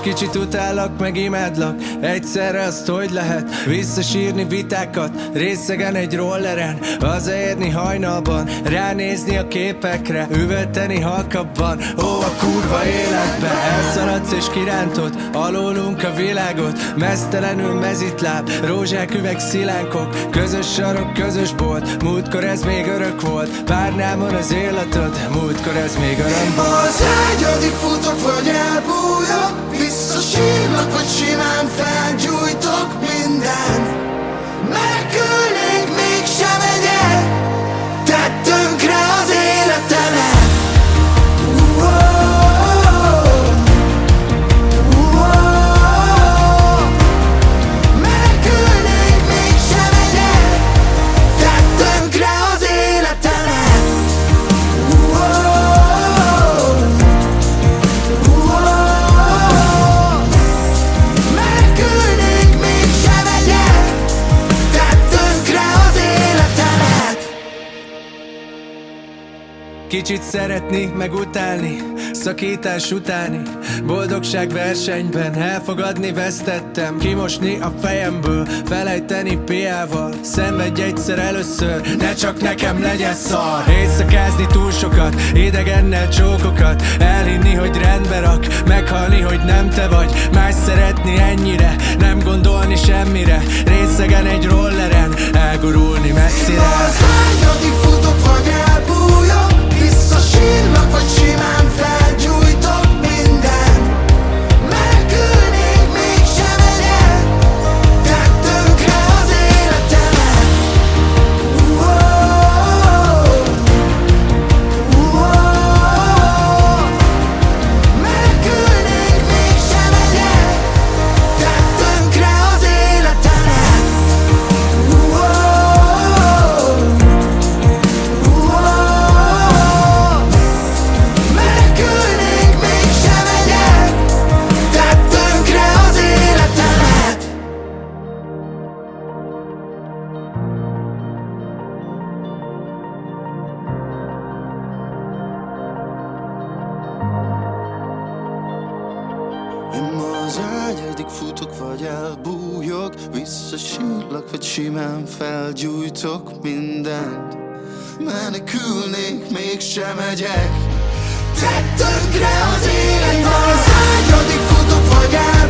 Kicsit utállak, meg imádlak, egyszerre azt hogy lehet visszasírni vitákat, részegen egy rolleren, hazaérni hajnalban, ránézni a képekre, üvölteni halkabban. Ó, a kurva életbe elszaladsz és kirántod alólunk a világot, meztelenül mezitláb, rózsák, üveg, szilánkok, közös sarok, közös bolt, múltkor ez még örök volt, párnámon az életed, múltkor ez még öröm volt. Az ágyadig futok vagy elbújok, visszasírlak vagy simán felgyújtok mindent. Menekülnék, mégsem megyek, tedd tönkre az életemet. Menekülnék, mégsem megyek, tedd tönkre az életemet. Menekülnék, mégsem megyek, tedd tönkre az életemet. Kicsit szeretni, meg utálni, szakítás utáni boldogság versenyben, elfogadni vesztettem, kimosni a fejemből, felejteni piával, szenvedj egyszer először, ne csak nekem legyen szar. Éjszakázni túl sokat, idegennel csókokat, elhinni, hogy rendbe rak, meghalni, hogy nem te vagy, más szeretni ennyire, nem gondolni semmire, részegen egy rolleren, elgurulni messzire. Az ágyadig futok vagy elbújok, visszasírlak vagy simán felgyújtok mindent. Menekülnék, mégsem megyek, tedd tönkre az életemet. Menekülnék, mégsem megyek, tedd tönkre az életemet. Menekülnék, mégsem megyek, tedd tönkre az életemet. Én ma az ágyadig futok vagy elbújok, visszasírlak vagy simán felgyújtok mindent. Menekülnék, mégsem megyek, tedd tönkre az életemet. Az ágyadig futok vagy elbújok,